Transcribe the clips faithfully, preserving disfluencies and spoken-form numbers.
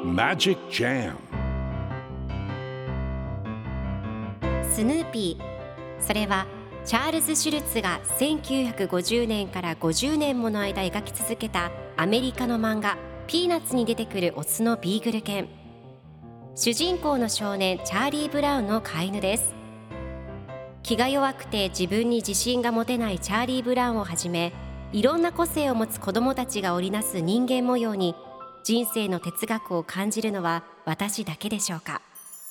Magic Jam スヌーピー、それはチャールズ・シュルツがせんきゅうひゃくごじゅうねんからごじゅうねんもの間描き続けたアメリカの漫画ピーナッツに出てくるオスのビーグル犬。主人公の少年チャーリー・ブラウンの飼い犬です。気が弱くて自分に自信が持てないチャーリー・ブラウンをはじめ、いろんな個性を持つ子どもたちが織りなす人間模様に人生の哲学を感じるのは私だけでしょうか。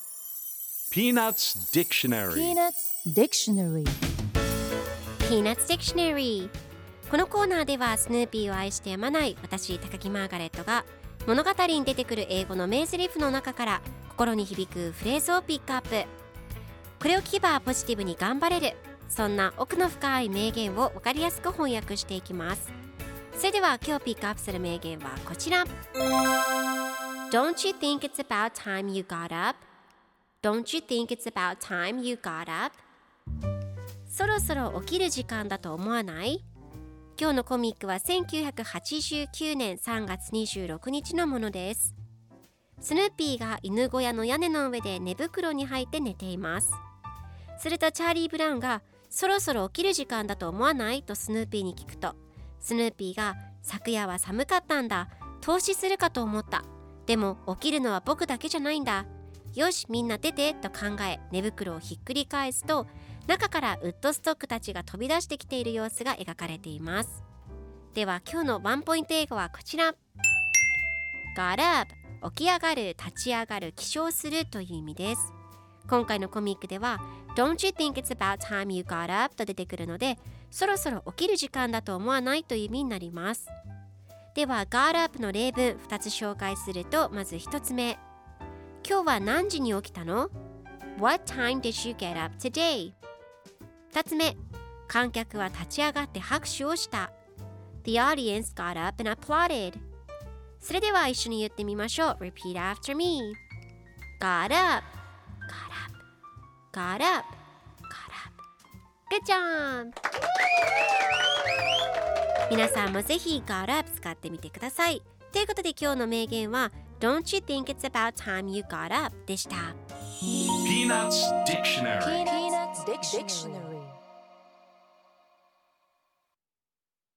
Peanuts Dictionary Peanuts Dictionary Peanuts Dictionary。 このコーナーではスヌーピーを愛してやまない私高木マーガレットが物語に出てくる英語の名台詞の中から心に響くフレーズをピックアップ。これを聞けばポジティブに頑張れる、そんな奥の深い名言を分かりやすく翻訳していきます。それでは今日ピックアップする名言はこちら。 Don't you think it's about time you got up? Don't you think it's about time you got up? そろそろ起きる時間だと思わない？今日のコミックはせんきゅうひゃくはちじゅうきゅうねんさんがつにじゅうろくにちのものです。スヌーピーが犬小屋の屋根の上で寝袋に入って寝ています。するとチャーリー・ブラウンがそろそろ起きる時間だと思わないとスヌーピーに聞くと、スヌーピーが昨夜は寒かったんだ、投資するかと思った、でも起きるのは僕だけじゃないんだ、よしみんな出てと考え寝袋をひっくり返すと、中からウッドストックたちが飛び出してきている様子が描かれています。では今日のワンポイント英語はこちら。 Got up、 起き上がる、立ち上がる、起床するという意味です。今回のコミックでは Don't you think it's about time you got up と出てくるので、そろそろ起きる時間だと思わないという意味になります。では got up の例文ふたつ紹介すると、まずひとつめ、今日は何時に起きたの？ What time did you get up today? ふたつめ、観客は立ち上がって拍手をした。 The audience got up and applauded。 それでは一緒に言ってみましょう。 Repeat after me。 Got up Got up, got up. Good job! 皆さんもぜひ got up 使ってみてください。ということで今日の名言は Don't you think it's about time you got up でした。 Peanuts Dictionary Peanuts Dictionary